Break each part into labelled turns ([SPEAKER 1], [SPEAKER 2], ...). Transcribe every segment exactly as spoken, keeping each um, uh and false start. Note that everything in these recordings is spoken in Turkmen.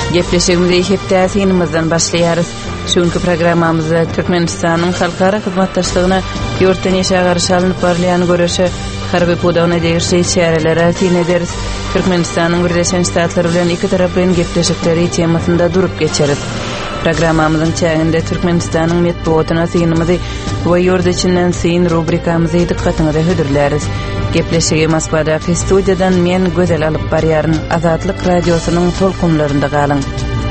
[SPEAKER 1] Gepleşigimizde hepdäsinimizden başlaýarys. Şuňky programmamyzda Türkmenistanyň halkara hyzmatdaşlygyna ýurtdan ýeşe garşalynyp barlayan göreşe harby pudagyna degişli şäherlere tin ederiz. Türkmenistanyň Birleşen Ştatlary bilen iki tarapyň gepleşikleri temasynda durup geçerit. Programmamyzyň çäginde Türkmenistanyň medeniýetyna synymyzy we ýurt içinden syn rubrikamyzy dikkatiňize hödürläris. Gepleşigi Moskvadaky studiýadan men gözel alyp barýaryn Azatlyk radiosynyň tolkunlarynda galyň.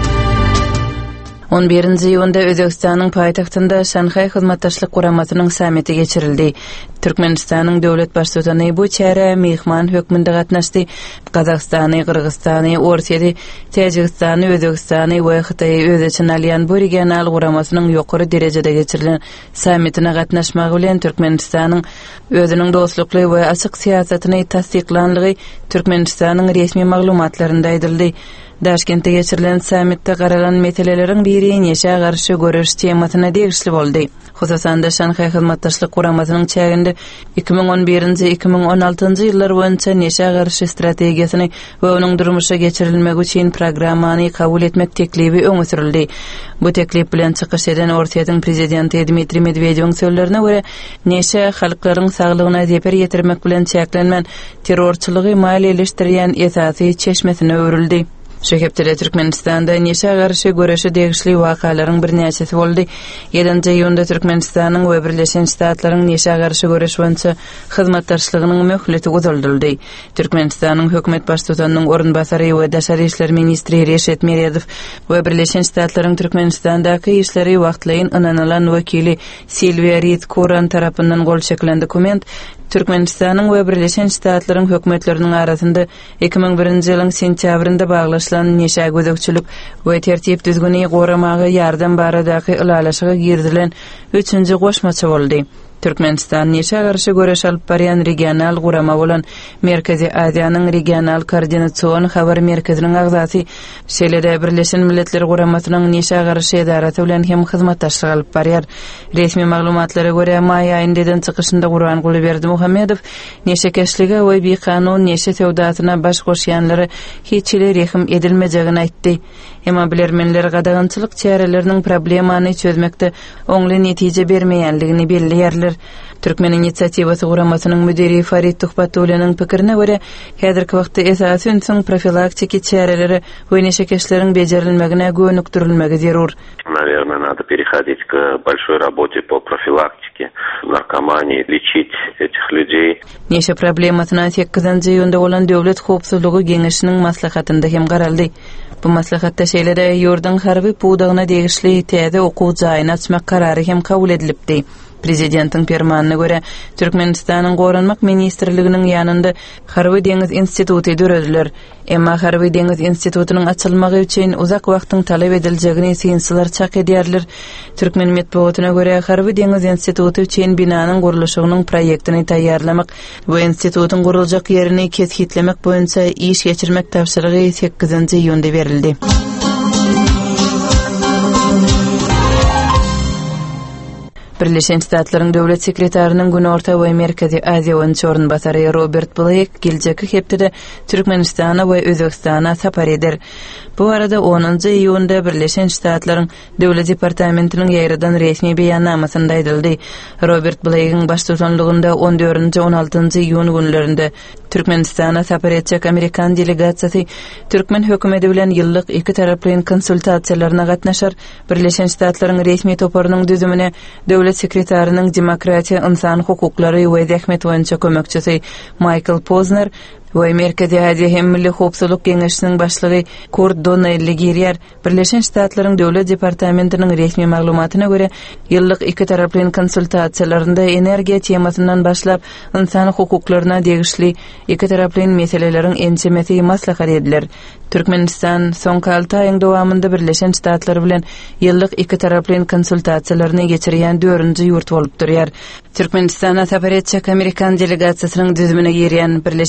[SPEAKER 1] on birinji ýylda Özbekistanyň paýtagtynda Şanhay hyzmatdaşlyk guramasynyň samiti geçirildi. Türkmenistanyň döwlet başçysy bu çäre mehman hökmünde gatnaşdy. Kazakstany, Kyrgyzstany, Orsiýa, Täjikistany, Özbekistany we Hytaý öz için alýan bu regional guramasynyň ýokary derejede geçirilen samitine gatnaşmak bilen Türkmenistanyň özüniň dostlukly we açyk siýasatyny tasdiklanlygy Türkmenistanyň resmi maglumatlarynda aýdyldy. Daşkentde geçirilen samitde garalan meseleleriň biri neşe garşy görüş temasyna degişli boldy. Hususan da Şanhay hyzmatdaşlyk guramasynyň çäginde iki ming on birinji iki ming on altynjy ýyllar boýunça neşe garşy strategiýasyny we onuň durmuşa geçirilmegi üçin programmany kabul etmek teklibi öňe sürildi. Bu teklip bilen çykyş eden Orsiýatyň prezidenti Dmitri Medvedewiň sözlerine görä, neşe halklaryň saglygyna zeper ýetirmek bilen çäklenmän terrorçylygy maliýeleşdirýän esasy çeşmesine öwrüldi. Şu hepde Türkmenistanda neşe garşy göreşi degişli wakalaryň bir näçesi boldy. ýedinji ýylda Türkmenistanyň we Birleşen Ştatlaryň neşe garşy göreş boýunça hyzmatdaşlygynyň möhleti uzaldyldy. Türkmenistanyň hökümet başçysynyň orunbasary we daşary işler ministri Reşet Meredow we Birleşen Ştatlaryň Türkmenistandaky işleri wagtlaýyn ananalan wekili Silvia Reed Kuran tarapyndan gol çekilen dokument Türkmenistanyň we Birleşen Ştatlaryň hökümetleriniň arasynda iki ming birinji ýylyň sentýabrynda baglaşylan neşe gözekçilik we tertip düzgüni goramagy ýardam baradaky ulalaşyga girdilen üçünji goşmaça boldy. Türkmenistan neşe garşy göreş alyp barýan regional gurama bolan Merkezi Aziýanyň regional koordinasiýon habar merkeziniň agzasy şeýle Birleşen Milletler Guramasynyň neşe garşy edarasy bilen hem hyzmatdaşlyk alyp barýar. Resmi maglumatlara görä maý aýyndan çykyşynda Gurban Gulyberdi Muhammedow neşekeşlige we bir kanun neşe sewdasyna baş goşýanlary hiçle rehim edilmejegini aýtdy. Emma bilermenler gadagynçylyk çäreleriniň problemany çözmekde oňly netije bermeýänligini belliýärler. Türkmen inisiativasy guramasynyň müdiri Farid Tuhbatulynyň pikirine görä, häzirki wagtda esasy ünsüň profilaktiki çäreleri we neşekeşleriň bejerilmegine gönükdirilmegi zerur.
[SPEAKER 2] Наверное, надо переходить к большой работе по профилактике наркомании, лечить этих людей.
[SPEAKER 1] Neşe problemasyna sekkizinji ýylda bolan döwlet howpsuzlygy geňeşiniň maslahatynda hem garaldy. Bu maslahatda şeýlede ýurdun harby pudagyna degişli täze okuw jaýyny açmak karary hem kabul edilipdi. Prezidentiň fermanyna görä Türkmenistanyň Gorunmak ministrliginiň ýanynda Harby deňiz instituty dörediler. Emma Harby deňiz institutynyň açylmagy üçin uzak wagtyň talap ediljegini synslar çak edýärler. Türkmen medeniýetyne görä Harby deňiz instituty üçin binanyň gurulşygynyň proýektini taýýarlamak we institutyň guruljak ýerini kesgitlemek boýunça iş geçirmek tapşyrygy sekkizinji ýylda berildi. Birleşen Ştatlaryň döwlet sekretarinyň Günorta we Merkezi Aziýa boýunça orunbasary Robert Blake geljeki hepde Türkmenistana we Özbekistana sapar eder. Bu arada onunji ýylda Birleşen Ştatlaryň döwlet departamentiniň ýaýradan resmi beýannamasynda aýdyldy. Robert Blake'iň başçylygynda on dördünji on altynjy ýyl günlerinde Türkmenistana sapar etjek Amerikan delegasiýasy Türkmen hökümeti bilen ýyllyk iki taraply konsultasiýalaryna gatnaşar. Birleşen Ştatlaryň resmi toparynyň düzümine döwlet sekretarinyň demokratiýa, insan hukuklary we zähmet boýunça kömekçisi Michael Posner we Merkezi Aziýa hem Milli Howpsuzlyk Geňeşiniň başlygy Kurt Donelli Birleşen Ştatlaryň döwlet departamentiniň resmi maglumatyna görä ýyllyk iki taraply konsultasiýalarynda energiýa temasyndan başlap insan hukuklaryna degişli iki taraply meseleleriň ençemesi maslahat ediler. Türkmenistan soňky alty aýyň dowamında Birleşen Ştatlar bilen ýyllyk iki taraply konsultasiýalaryny geçirýän dördünji ýurt bolup durýar. Türkmenistana sapar etjek Amerikan delegasiýasynyň düzümine girýän Birleşen Ştatlar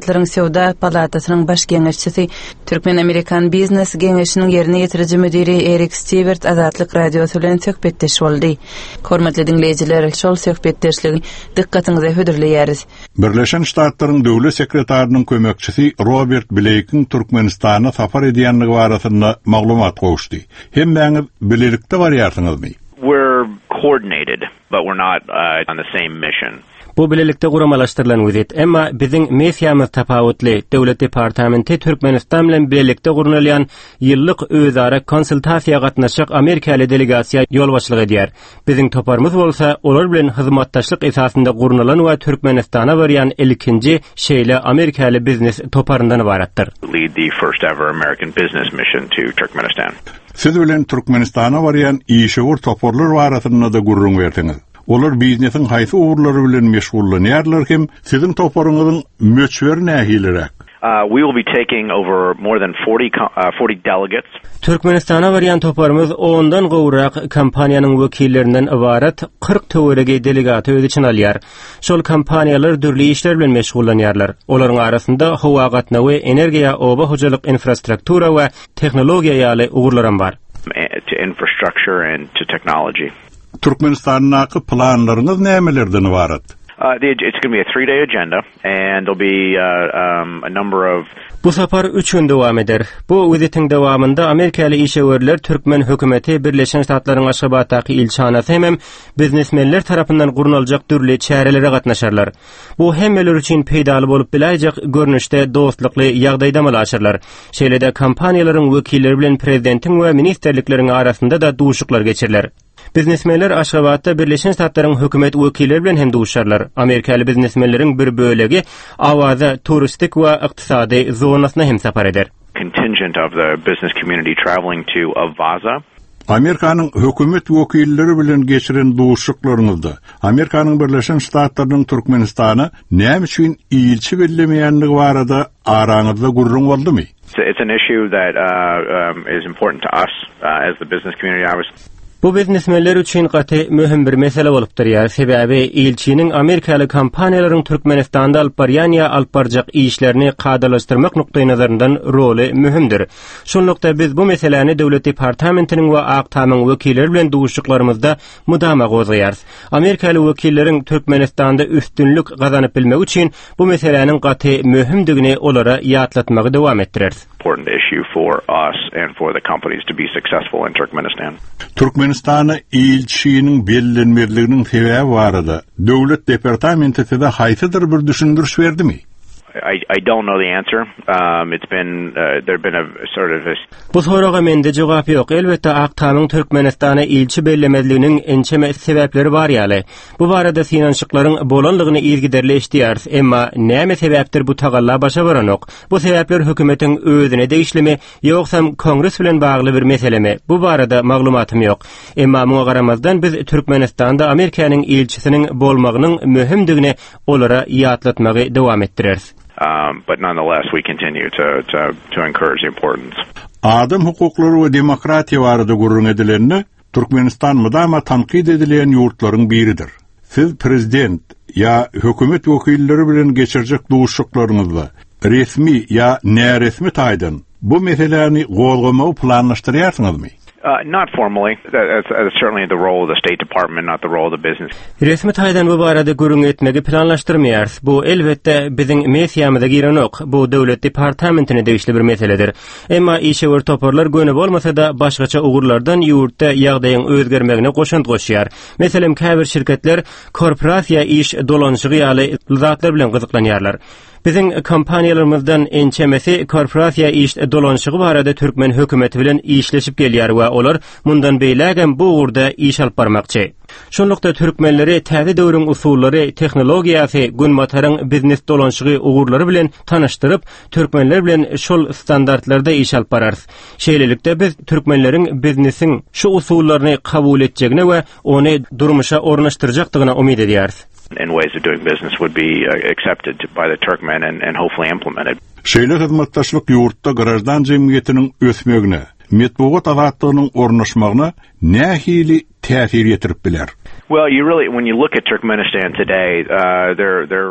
[SPEAKER 1] Ştatlaryň Sowda Palatasynyň baş geňeşçisi, Türkmen-Amerikan Biznes Geňeşiniň ýerine ýetiriji müdiri Erik Stewart Azatlyk radiosu bilen söhbetdeş boldy. Hormatly dinleýijiler, şol söhbetdeşligi dikkatiňize hödürleýäris.
[SPEAKER 3] Birleşen Ştatlaryň döwlet sekretarinyň kömekçisi Robert Blake'in Türkmenistana safar edýänligi barasynda maglumat gowuşdy. Hemmäňiz bilelikde barýarsyňyzmy?
[SPEAKER 4] We're coordinated, but we're not uh, on the same mission.
[SPEAKER 5] Bu bilelikde guramalaşdyrylan wezet, emma biziň mesiýamyz tapawutly. Döwlet departamenti Türkmenistan bilen bilelikde gurulýan ýyllyk özara konsultasiýa gatnaşyk Amerikaly delegasiýa ýolbaşçylyk edýär. Biziň toparmyz bolsa, olar bilen hyzmatdaşlyk esasynda gurulan we Türkmenistana barýan ilkinji şeýle Amerikaly biznes toparyndan ibaratdyr.
[SPEAKER 4] Lead the first ever American business mission to Turkmenistan.
[SPEAKER 3] Siz bilen Türkmenistana barýan işewur toparlar barasynda da gurrun berdiňiz. Olar biznesiň haýsy uğurlary bilen meşgullanýarlar hem siziň toparyňyzyň möçberi nähilirak?
[SPEAKER 4] Uh, we will be taking over more than forty, uh, forty delegates.
[SPEAKER 5] Türkmenistana barýan toparymyz ondan gowrak kampaniýanyň wekillerinden ibaret kırk töwerege delegaty öz için alýar. Şol kampaniýalar dürli işler bilen meşgullanýarlar. Olaryň arasynda howa gatnawy, energiýa, oba hojalyk infrastruktura we tehnologiýa ýaly uğurlaram bar.
[SPEAKER 4] To infrastructure and to technology.
[SPEAKER 3] Türkmenistanyň planlaryňyz nämelerden ibaret?
[SPEAKER 4] Uh, it's going to be a three-day agenda, and there'll be uh, um, a number of...
[SPEAKER 5] Bu sapar üç gün dowam eder. Bu wezetiň dowamında Amerikaly işewerler Türkmen hökümeti Birleşen Ştatlaryň Aşgabatdaky ilçanasy hem biznesmenler tarapyndan gurunaljak dürli çärelere gatnaşarlar. Bu hemmeler üçin peýdaly bolup biläjek görnüşde dostlukly ýagdaýda malaşarlar. Şeýlede kampaniýalaryň wekilleri bilen prezidentiň we ministerlikleriň arasynda da duşuklar geçirler. Biznesmenler Aşgabatda Birleşen Ştatlaryň hökümet wekilleri bilen hem duşarlar. Amerikaly biznesmenleriň bir bölegi awaza turistik we ykdysady zonasyna hem sapar eder.
[SPEAKER 4] Contingent of the business community traveling to Avaza.
[SPEAKER 3] Amerikanyň hökümet wekilleri bilen geçiren duşuklaryňyzda Amerikanyň Birleşen Ştatlarynyň Türkmenistana näme üçin ilçi bellemeýänligi barada araňyzda gurrun boldymy?
[SPEAKER 4] It's an issue that uh, um, is important to us uh, as the business community. I was
[SPEAKER 5] Bu biznesmenler üçin gaty möhüm bir mesele bolupdyr ýa. Sebäbi ilçiniň Amerikaly kompaniýalaryň Türkmenistanda alyp barýan ýa alyp barjak işlerini gadalaşdyrmak nukdaý nazaryndan roli möhümdir. Şonlukda biz bu meseleni döwlet departamentiniň we Aktamyň wekilleri bilen duşuklarymyzda mudama gozýarys. Amerikaly wekilleriň Türkmenistanda üstünlük gazanyp bilmek üçin bu meseleniň gaty möhümdigini olara ýatlatmagy dowam etdireriz.
[SPEAKER 4] Important issue for us and for the companies to be successful in Turkmenistan.
[SPEAKER 3] Türkmenistana ilçiniň bellenmerliginiň sebäbi barada döwlet departamenti de haýsydyr bir düşündürüş berdimi?
[SPEAKER 4] I, I don't know the answer. Um, it's been uh, there've been a sort of a...
[SPEAKER 5] Bu soraga mende jogap ýok. Elbetde Aktamyň Türkmenistana ilçi bellemedliginiň ençeme sebäpleri bar ýaly. Bu barada finanşyklaryň bolanlygyny izgiderle eşdiýär. Emma näme sebäpdir bu tagalla başa baranok? Bu sebäpler hökümetiň özüne degişlimi ýoksam kongres bilen bagly bir meselemi? Bu barada maglumatym ýok. Emma muňa garamazdan biz Türkmenistanda Amerikanyň ilçisiniň bolmagynyň möhümdigini olara ýatlatmagy dowam etdireriz.
[SPEAKER 4] Um, but nonetheless, we continue to, to, to encourage the importance.
[SPEAKER 3] Adam hukuklary we demokratiýa barada gurrun edilenini Türkmenistan mudama tanqid edilen ýurtlaryň biridir. Siz prezident ýa hökümet wekilleri bilen geçirjek duşuklaryňyzda resmi ýa näresmi taýdan bu meseleni gozgamagy planlaşdyrýarsyňyzmy?
[SPEAKER 4] Uh, not formally. That's, that's certainly the role of the State Department, not the role of the business.
[SPEAKER 5] Resmi taýdan bu barada gurrun etmegi planlaşdyrmaýar. Bu elbetde biziň mesiýamyza girenok. Bu döwlet departamentine degişli bir meseledir. Emma işewer toparlar göne bolmasa da başgaça ugurlardan ýurtda ýagdaýyň özgermegine goşant goşýar. Meselem käbir şirketler korporasiýa iş dolanşygy ýaly zatlar bilen gyzyklanýarlar. Biziň kompaniýalarymyzdan ençemesi korporasiýa iş dolanşygy barada Türkmen hökümeti bilen işleşip gelýär we olar mundan beýlägem bu ugurda iş alyp barmakçy. Şonlukda türkmenleri täze döwrüň usullary, tehnologiýasy, günmataryň biznes dolanşygy ugurlary bilen tanyşdyryp, türkmenler bilen şol standartlarda iş alyp bararys. Şeýlelikde biz türkmenleriň biznesiň şu usullaryny kabul etjegine we ony durmuşa ornaşdyrjakdygyna umyt edýäris.
[SPEAKER 4] And ways of doing business would be uh, accepted by the Turkmen and, and hopefully implemented.
[SPEAKER 3] Şeýle hyzmatdaşlyk ýurtda garajdan jemgyýetiniň ösmegine, metbuat azatlygynyň ornaşmagyna nähili täsir ýetirip biler?
[SPEAKER 4] Well, you really, when you look at Turkmenistan today, uh, they're, they're...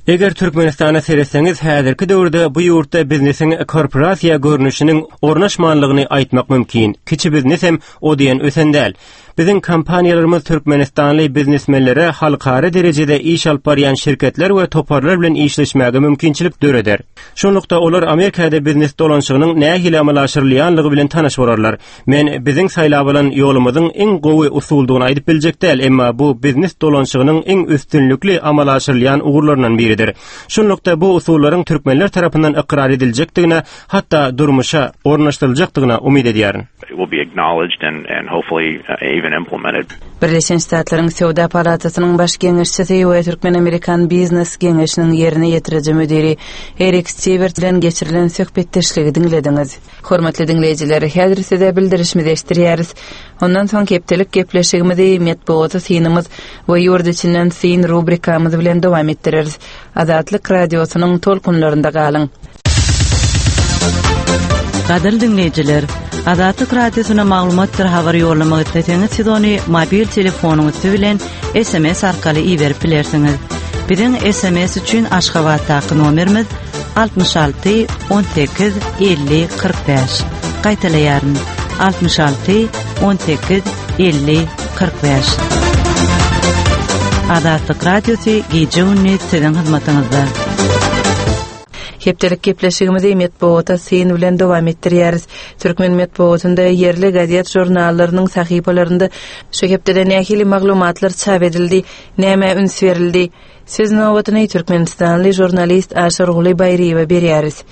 [SPEAKER 5] Eger Türkmenistana sereseňiz häzirki döwürde bu ýurtda biznesiň korporasiýa görnüşiniň ornaşmanlygyny aýtmak mümkin. Kiçi biznes hem o diýen ösendäl. Biziň kompaniýalarymyz Türkmenistanly biznesmenlere halkara derejede iş alyp barýan şirketler we toparlar bilen işleşmäge mümkinçilik döreder. Şonlukda olar Amerikada biznes dolanşygynyň nähili amalaşyrylýanlygy bilen tanaş borarlar. Men biziň saýlap bolan ýolumyzyň iň gowy usuldygyny aýdyp biljek däl, emma bu biznes dolanşygynyň iň üstünlikli amalaşyrylýan ugurlaryndan biridir. Şonlukda bu usullaryň türkmenler tarapyndan ikrar ediljekdigine, hatda durmuşa ornaşdyryljakdygyna umyt edýärin.
[SPEAKER 4] It will be acknowledged and, and hopefully uh, even implemented.
[SPEAKER 1] Birleşen Ştatlaryň Sowda Palatasynyň baş geňeşçisi we Türkmen-Amerikan Biznes Geňeşiniň ýerine ýetiriji müdiri Erik Stewart bilen geçirilen söhbetdeşligi dinlediňiz. Hormatly dinleýijiler, häzir size bildirişimizi eşdirýäris. Ondan soň kepdelik gepleşigimizi metbuaty synymyz we ýurt içinden syn rubrikamyz bilen dowam etdireriz. Azatlyk radiosynyň tolkunlarynda galyň.
[SPEAKER 6] Gadyr dinleýijiler, Azatlyk radiosyna maglumatlar habar ýollamagy etseňiz siz ony mobil telefonuňyz bilen S M S arkaly iýerip bilersiňiz. Biziň S M S üçin Aşgabatdaky nomerimiz altmış altı on sekiz elli kırk beş. Gaýtalaýaryn altmış altı on sekiz elli kırk beş. Azatlyk radiosy gece ünnet siziň hyzmatyňyzda.
[SPEAKER 1] Hepdelik gepleşigimizi metbuata syn bilen dowam etdirýäris. Türkmen metbuatynda yerli gazet jurnallarynyň sahypalarynda şu hepdede nähili maglumatlar çap edildi, näme üns berildi. Siz nowatyny Türkmenistanly jurnalist Aşar Guly Bayriýewe berýäris.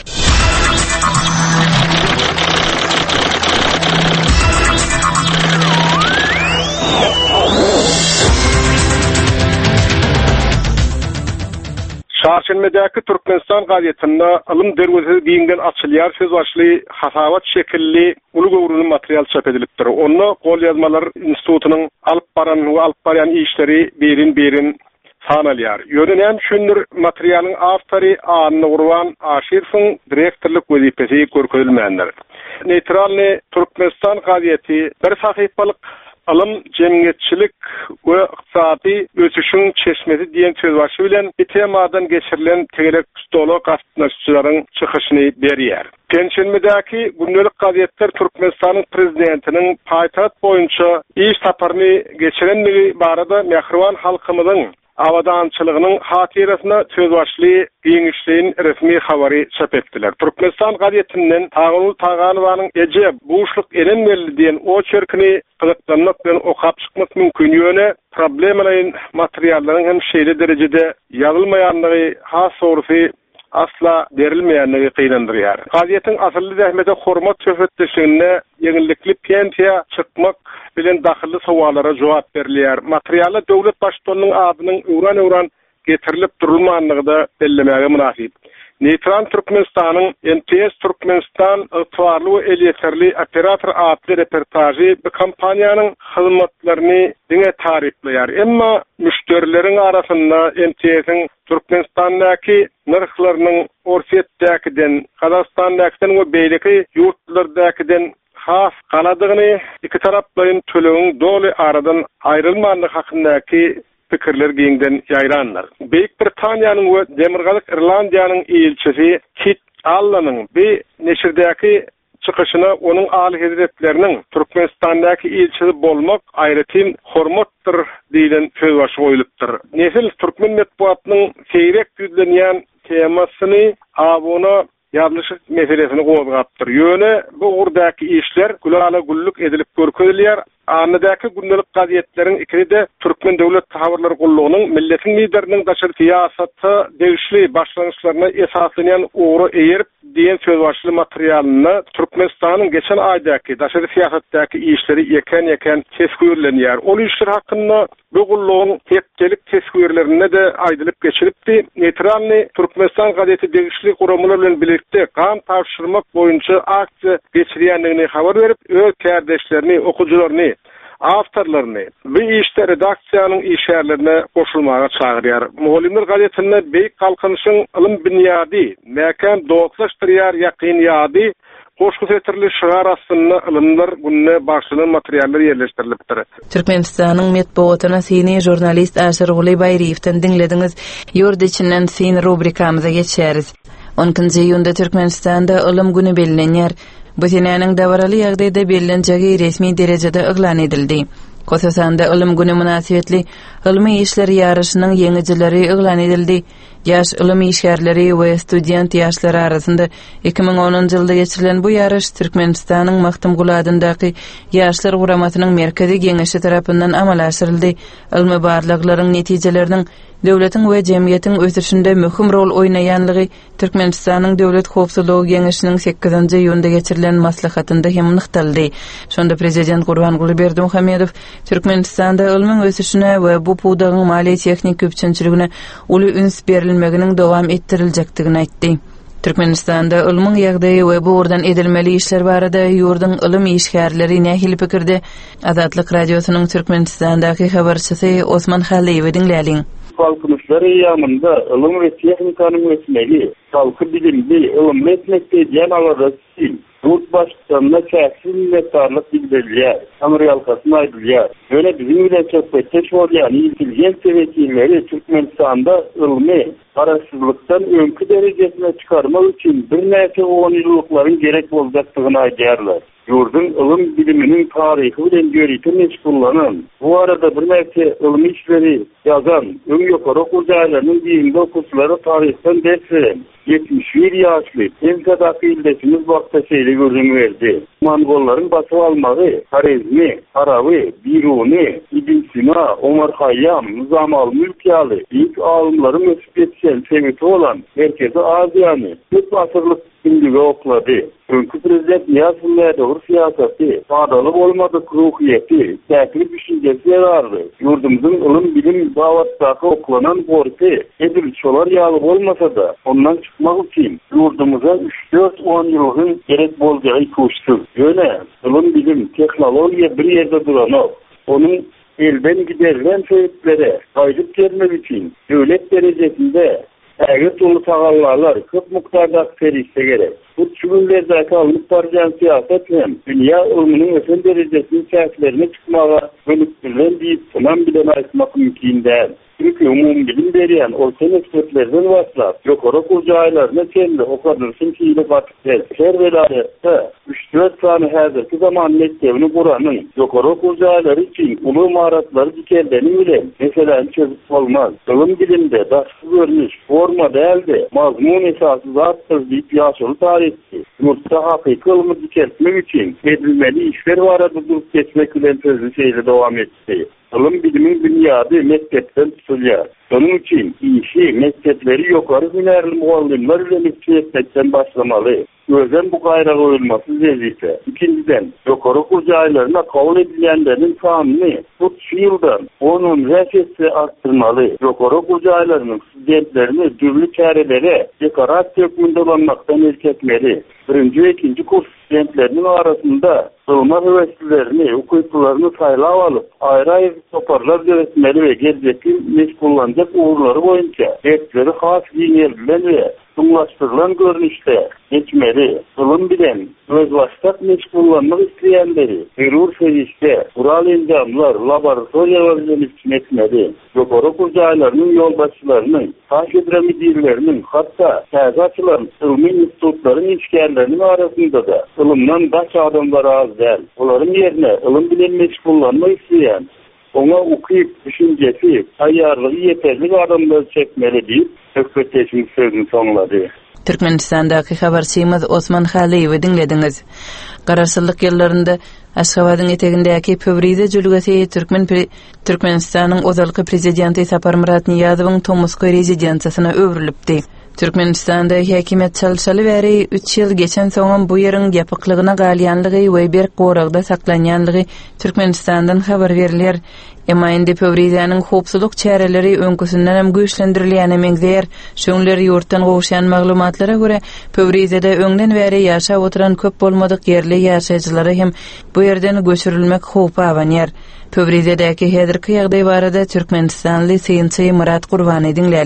[SPEAKER 7] Çarşenbedäki Türkmenistan gazetinde ılım derwezi diýilgen açylýar söz başly hasawat şekilli uly gowruny material çap edilipdir. Onu gol ýazmalar institutynyň alyp baran we alyp barýan işleri berin berin sanalýar. Ýönenem şundur materialyň awtory Anny Gurban Aşyrsyň direktorlyk wezipesi görkezilmändir. Neutralny Türkmenistan gazeti bir sahypalyk alym jemgyýetçilik we ykdysady ösüşiň çeşmesi diýen söz başy bilen bu temadan geçirilen tegerek stolo gatnaşçylaryň çykyşyny berýär. Penşenbedäki gündelik gazetler Türkmenistanyň prezidentiniň paýtagat boýunça iş saparyny geçirenligi barada Mehriban halkymyzyň awadançylygynyň hatirasyna söz başly giňişliğin resmi habary çap etdiler. Türkmenistan gazetinden Tağul Tağanowanyň eje buşluk erenmeli diýen o çörkini gyzykdanlyk bilen okap çykmak mümkin ýöne problemlaryň materiallaryň hem şeýle derejede ýazylmaýanlygy has sorsy asla berilmeýänligi kynandyrýar. Gazetiň asly zähmete hormat söhbetleşigine ýeňillikli pensiya çykmak bilen daxily sowallara jogap berilýär. Materialy döwlet başçylygynyň adynyň öwran-öwran getirilip durulmanlygy da bellemäge münasip. Neutral Türkmenistanyň N T S Türkmenistan ýetwarly we elýeterli operator adly reportajy bu kompaniýanyň hyzmatlaryny diňe tarifleýär. Emma müşterileriň arasynda N T S'in Türkmenistandaky narhlarynyň Orsetdäkiden, Kazakstandakydan we beýleki ýurtlardakiden has galadygyny iki taraplaryň tölegiň doly aradan aýrylmanlygy hakyndaky pikirler giňden ýaýranlar. Beýik Britaniýanyň we Demirgalyk Irlandiýanyň elçisi Kit Allanyň bir neşirdäki çykyşyna onun aly hezretleriniň Türkmenistandaky elçisi bolmak aýratyn hormatdyr diýilen söz başy goýulypdyr. Nesil türkmen metbuatynyň seýrek ýüzlenýän temasyny abona ýazlyşyk meselesini gozgapdyr. Ýöne bu urdaky işler gulala gulluk edilip görkezilýär. Anydaky gündelik gazetleriň ikide Türkmen döwlet tahawarlary gullugynyň milletiň lideriniň daşary siýasaty degişli başlanýyşlaryna esaslanýan ugry eýerip diýen söz başly materialyny Türkmenistanyň geçen aýdaky daşary siýasatdaky işleri ýeken-ýeken tesgürlenýär. Ol işler hakynda bu gullugyň hepdelik tesgürlerine de aýdylyp geçiripdi. Neutralny Türkmenistan gazeti degişli guramlar bilen birlikde kan tapşyrmak boýunça aksiýa geçirýändigini habar berip, öz kardeşlerini, okujularyny, awtorlaryny bu işde redaksiýanyň işärlerine goşulmaga çagyrýar. Muhallimler gazetinde beýik kalkanyşyň ılym bünyady, mekan doglaşdyrýar ýaqyn ýady Goşku setirli şıgar aslında ılımlar günne başlanan materialler yerleştirilipdir.
[SPEAKER 1] Türkmenistanyň metbuatyna seni jurnalist Aşyr Guly Baýryewden dinlediňiz. Ýurt içinden seni rubrikamyza geçeriz. onuncu ýylda Türkmenistanda ılym güni bellenýär. Bu senäniň dawraly ýagdaýda bellenjegi resmi derejede eglan edildi. Kososanda ılym güni münasibetli ılmy işler ýarışynyň ýeňijileri eglan edildi. Yaş ılym işgärleri we student ýaşlary arasynda iki ming onuncu ýylda geçirilen bu ýarış Türkmenistanyň Maktam Guladyndaky ýaşlar guramasynyň merkezi geňeşi tarapyndan amal aşyryldy. Ilmi barlyklaryň netijeleriniň döwletiň we jemgyýetiň ösüşinde möhüm rol oýnaýanlygy Türkmenistanyň döwlet howpsuzlygy geňeşiniň sekizinji ýylda geçirilen maslahatynda hem nykdaldy. Şonda prezident Gurbanguly Berdimuhammedow Türkmenistanda ilmiň ösüşine we bu pudagyň mali tehnik köpçünçiligine uly üns berilmeginiň dowam ettiriljekdigini aýtdy. Türkmenistanda ilmiň ýagdaýy we bu urdan edilmeli işler barada ýurdun ilim işgärleri nähili pikirde. Azatlyk radiosynyň Türkmenistandaky habarçysy Osman Haliýew dinläliň.
[SPEAKER 8] Halkymyzlary ýamynda ilim we tehnikanyň ösmegi, halky bilimli ilim etmekde ýanalara sil. Yurt başçılarına çäksiz minnetdarlyk bildirilýär. Amry halkasyna aýdylýar. Böyle bizim bilen söhbetde şolýan intelligent wekilleri Türkmenistanda ilmi garaşsızlykdan öňkü derejesine çykarmak üçin bir näçe on ýyllyklaryň gerek boljakdygyny aýdýarlar. Yurdun ilim biliminin tarihi bilen görýän meşgullanan, bu arada bir näçe ilmi işleri ýazan, öň ýokary okuw jaýlarynyň diýinde okuwçylary tarihden ders beren yetmiş bir ýaşly Emsadaky ildesimiz wagtda şeýle görüň berdi. Mongollaryň basyp almagy, Harezmi, Arabi, Biruni, İbn Sina, Omar Hayyam, Nizam al-Mülk ýaly ilk alymlaryň ösüp ýetişen sebäbi bolan Merkezi Aziýany üç asyrlyk gündüge oklady. Öňkü prezident Niýazow dogry siýasaty, faydaly bolmady ruhyýeti, täklif düşünjesi ýararly. Ýurdumyzyň ilim bilim dawatdaky oklanan borçy edil şolar ýaly bolmasa-da, ondan çykmak üçin ýurdumyza üç dört on ýylyň gerek boljagy köşdür. Ýöne ilim bilim tehnologiýa bir ýerde duranok, onuň elden giderilen sebäplere gaýdyp gelmek üçin döwlet derejesinde ägir tulu tagallarlar köp mukdarda ferişse gerek. Bu çügünlerdeki alıp barjan siyaset hem dünya ilminin ösen derejesinin çäklerini çıkmaga bölüktürlen diýip sunan bilen aýtmak mümkin däl. Çünkü umum bilim berýän orta ekspertlerden başlap ýokary okuw jaýlaryna çenli okadyrsyn kiýle batyp gel. Her welaýatda üç dört sany häzirki zaman mektebini guranyň ýokary okuw jaýlary üçin uly maratlary dikeldeni bilen meseleni çözüp bolmaz. Ilim bilimde daşky görnüş, forma däldi, mazmun esasy zatdyr diýip ýaşaly tarihçi. Ýurtda hakyky ilmi dikeltmek üçin edilmeli işler barada durup geçmek bilen sözlü şeýle dowam etdi. Ilim bilimin bünyady mektepden tutulýar. Şonuň üçin işi mektepleri ýokary hünärli muallimler bilen işletmekden başlamaly. Gözden bu gaýra goýulmasy zerrete. İkinciden, ýokary okuw jaýlaryna kabul edilýänleriň sanyny üç ýyldan onun resetse artdyrmaly. Ýokary okuw jaýlarynyň studentlerini dürli çärelere dekorasiýa hökmünde bolanmakdan erketmeli. Birinci ve ikinci kurs studentlerinin arasında ılma heveslilerini, hukukçularını saylap alıp ayrı ayrı toparlar gözetmeli ve gelecekte meşgullanacak uğurları boyunca dersleri has giyinebilen ve sunlaştırılan görünüşte geçmeli. Ilim bilen özbaştak meşgullanmak isteyenleri terör serişte kural encamlar, laboratoriyalar yönetkin etmeli. Ýokary okuw jaýlarynyň ýolbaşçylarynyň, kaşedra müdirleriniň, hatda täze açylan ilmi institutlaryň işgärleriniň arasynda da ilimden daş adamlar az däl. Olaryň ýerine ilim bilen meşgullanmak isteýän, ona ukyp düşünjesi, taýýarlygy ýeterli adamlar çekmeli diýip hökmetçiň sözüni soňlady.
[SPEAKER 1] Türkmenistandaky habarçymyz Osman Haliýew dinlediňiz. Garaşsyzlyk ýyllarynda Aşgabatyň etegindäki Pöwrize jülgesi Türkmen Türkmenistanyň ozalky prezidenti Sapar Murat Niýazowyň Tomsk rezidensiýasyna öwrilipdi. Türkmenistanda häkimet çalşaly bäri üç ýyl geçen soňam bu ýeriň ýapyklygyna galýanlygy we bir goragda saklanýanlygy Türkmenistandan habar berilýär. Emma indi Pöwrizeniň howpsuzlyk çäreleri öňküsinden hem güýçlendirilýäne meňzeýär. Şoňlar ýurtdan gowşan maglumatlara görä Pöwrizede öňden bäri ýaşap oturan köp bolmadyk ýerli ýaşaýjylary hem bu ýerden göçürilmek howpy awanýar. Pöwrizedäki häzirki ýagdaý barada Türkmenistanly Seýinçi Murat Gurbany dinläliň.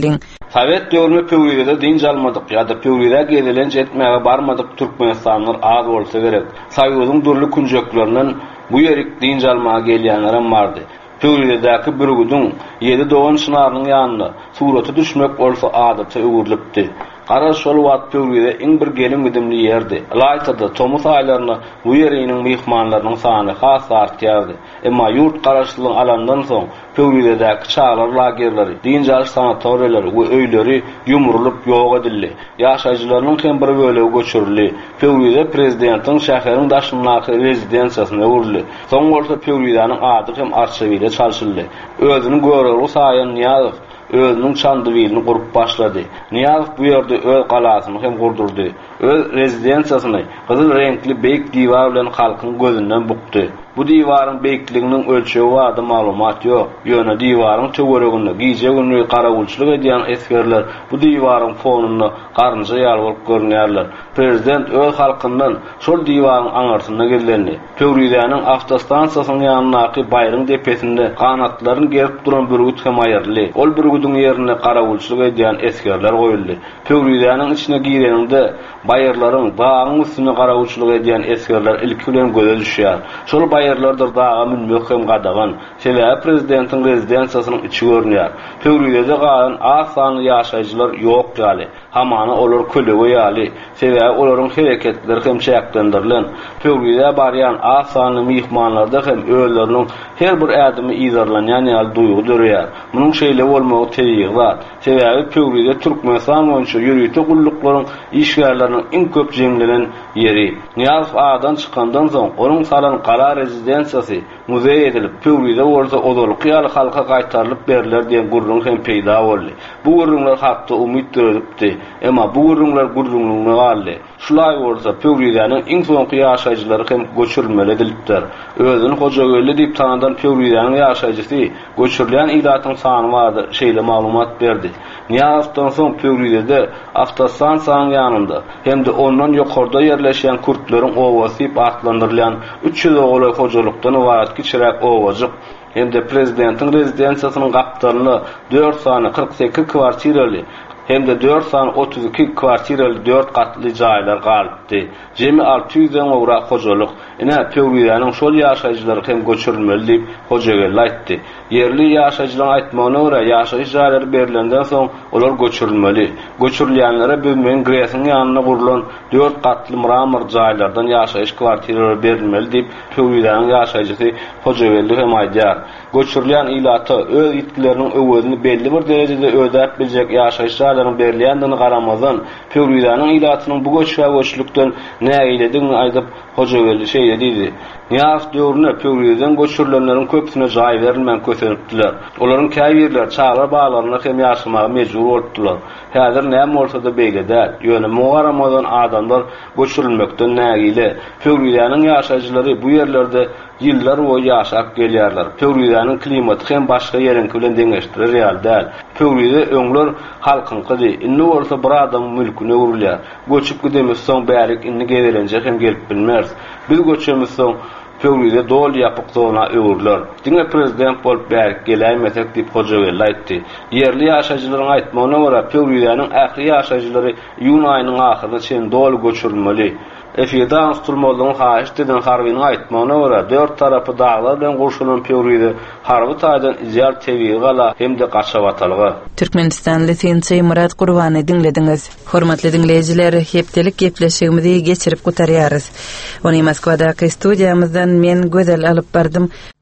[SPEAKER 9] Sovet döwründe Pöwride din jalmadyk ýa-da Pöwride gedilen jetmäge barmadyk türkmenstanlar az bolsa gerek. Soýuzyň durly kunjaklarinden bu ýerik din jalmaga gelýänler bardy. Pöwridedäki bürgüdüň ýedi doğan şynarynyň ýanynda suraty düşmek bolsa adatça öwürlipdi. Ara şol wagt Pöwride iň bir gelin gidimli ýerdi. Laýtada Tomus aýlaryna bu ýeriniň mehmanlarynyň sany has artýardy. Emma ýurt garaşlygyny alandan soň Pöwridedäki çağlar lagerleri, dinjal sanatoriýalary we öýleri ýumrulyp ýok edildi. Ýaşaýjylarynyň hem bir bölegi göçürildi. Pöwride prezidentiň şäheriň daşyndaky rezidensiýasyna öwrüldi. Soň bolsa Pöwridanyň ady hem arşiwinde çalşyldy. Özüni göregi saýan Niýazow özünün çandywylini gurup başlady. Niýazow bu ýerde öz galasyny hem gurdurdy. Öz rezidensiýasyny gyzyl renkli beýik diýwar bilen halkyň gözünden bukdy. Bu diýwaryň beýikliginiň ölçegi wada maglumat ýok. Ýöne diýwaryň töwereginde giýje günü garagulçylyk edýän eskerler bu diýwaryň fonuny garynja ýalyp görnýärler. Prezident öz halkyndan şol diýwaryň aňarsyna geldi. Pöwridanyň awtostansiýasynyň ýanynaky baýryň depesinde kanatlaryny gerip duran bürgüt hem aýyrly. Ol bürgüdüň ýerine garagulçylyk edýän eskerler goýuldy. Pöwridanyň içine gireninde baýyrlaryň dağyň üstüne garagulçylyk edýän eskerler ilki bilen göze düşýär. Şol baýyrlardyr dağa minmek hem gadagan. Şeýle prezidentiň rezidensiýasynyň içi görnýär. Pöwridede galan az sanly ýaşaýjylar ýok ýaly. Hamana olar kölege ýaly. Şeýle olaryň hereketleri hem çäkdendirilen. Pöwride barýan az sanly mehmanlarda hem öýleriniň her bir ädimi ýazarlanýan ýaly duýgu dörýär. Munyň şeýle bolmagy teýig zat. Şeýle Pöwride Türkmenistan boýunça ýürüýte gullyklaryň işgärleriniň iň köp jemlenen ýeri. Niýazow adan çykandan soň onuň salan gala rezidensiýasy muzey edilip Pöwride bolsa odalyk ýaly halka gaýtarylyp beriler diýen gurrun hem peýda boldy. Bu gurrunlar hakda umyt döredipdi. Emma bu gurrunlar gurrunlygyny galdy. Şulay bolsa Pöwridanyň iň soňky ýaşaýjylary hem göçürilmeli edilipdir. Özüni Hojagölle diýip tanadan Pöwridanyň ýaşaýjysy göçürilen ýylatyň sany bardy şeýle maglumat berdi. Niýazowdan soň Pöwridede awtostansiýanyň ýanynda hemde ondan ýokarda ýerleşýän kurtleriň owasy diýip atlandyrylan üç ýüz oglay hojalykdan ibaret kiçirek owajyk hemde prezidentiň rezidensiýasynyň gapdalyny dört sany kırk sekiz kwartiraly hemde dört sany otuz iki kwartiraly dört gatly jaýlar galypdy. Jemi alty ýüzden owra hojalyk. Ine Pöwridanyň şol ýaşaýjylary hem göçürilmeli diýip Hojagölle aýtdy. Yerli ýaşaýjylaryň aýtmagyna görä ýaşaýyş jaýlary berilenden soň olar göçürilmeli. Göçürilýänlere bilmeň Gresiniň ýanyna gurulan dört gatly mramor jaýlardan ýaşaýyş kwartiralary berilmeli diýip Pöwridanyň ýaşaýjysy Hojagölle hem aýdýar. Göçürilýän ýylata öz ýetkileriniň öwredini belli bir derejede ödäp biljek ýaşaýyş jaýlarynyň berilýändigini garamazdan Pöwridanyň ýylatynyň bu göçüge göçlükden näýledigini aýdyp Hojagölle şeýle diýdi. Niýazow döwründe Pöwrideden göçürilenleriň köpsine jaý berilmän kösenipdiler. Olaryň käýbirler çağlar baglaryna hem ýaşamaga mejbur bolupdylar. Häzir näme bolsa-da beýle däl. Ýöne mugaramazdan adamlar göçürilmekden nägile. Pöwridanyň ýaşaýjylary bu ýerlerde ýyllar boýy ýaşap gelýärler. Pöwridanyň klimaty hem başga ýerinki bilen deňeşdirir ýaly däl. Pöwride öňler halkynkydy. Indi bolsa bir adam mülküne urilýär. Göçüp gidemiz soň bärik inni gebelenjek hem gelip bilmez. Biz göçemiz soň Pöwride dol ýapyk zona öwürler. Diňe prezident bolup bärik gelýärmesek diýip Hojagölle aýtdy. Yerli ýaşaýjylaryň aýtmagyna görä Pöwridanyň ähli ýaşaýjylary iýun aýynyň ahyryna çen dol göçürilmeli. Efirdan tutulmalygyny haýyş eden harbynyň aýtmagyna görä dört tarapy daglar bilen gurşulan Pöwride harby taýdan ýar tebigy gala hemde gaçawatalgy.
[SPEAKER 1] Türkmenistan lisensiýa Murat Gurbany dinlediňiz. Hormatly dinleýijiler, hepdelik gepleşigimizi geçirip gutarýarys. Ony Moskwadaky studiýamyzdan men Gözel alyp bardym.